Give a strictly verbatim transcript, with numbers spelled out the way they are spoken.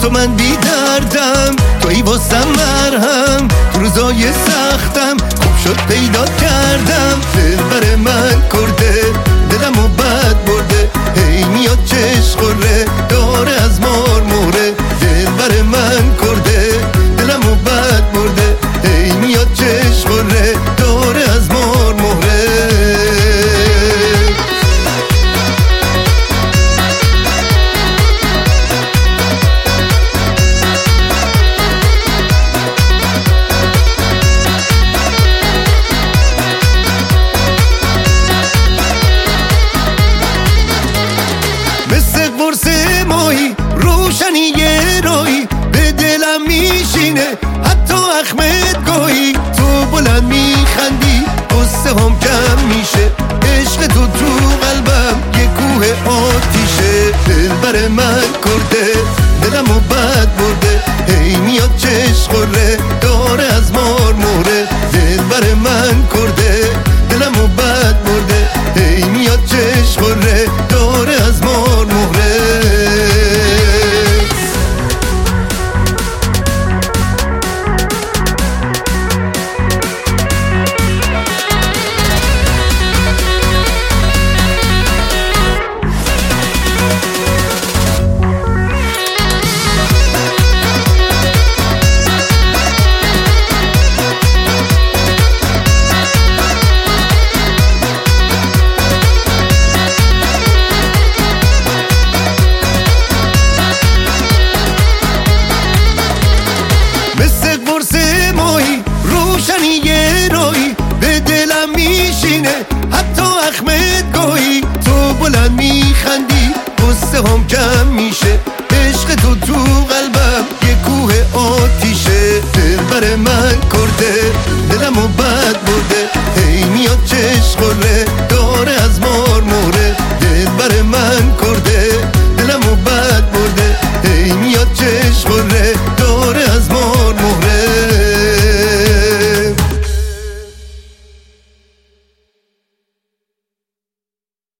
تو من بی دردم، توی واسم مرهم، تو روزای سختم خوب شد پیدا کردم. دلبر من کرده دلمو بد برده، هی میاد چشم خوره داره از مار موره. دلبر من کرده دلمو بد برده، هی میاد چشم خوره داره از مار موره. مثل قرص ماهی روشنی یه رایی به دلم میشینه، حتی اخمت گاهی تو بلند میخندی قصه هم کم میشه. عشق تو تو قلبم یه کوه آتیشه. دلبر من کرده دلمو بد برده، هی میاد چشم خوره داره از مار موره. دلبر من کرده دلمو بد برده، هی میاد چشم خوره داره از مار موره. روشنی یه رایی به دلم میشینه، حتی اخمت گاهی تو بلند میخندی قصه هم کم میشه. عشق تو تو قلبم یه کوه آتیشه. دلبر من کرده دلمو بد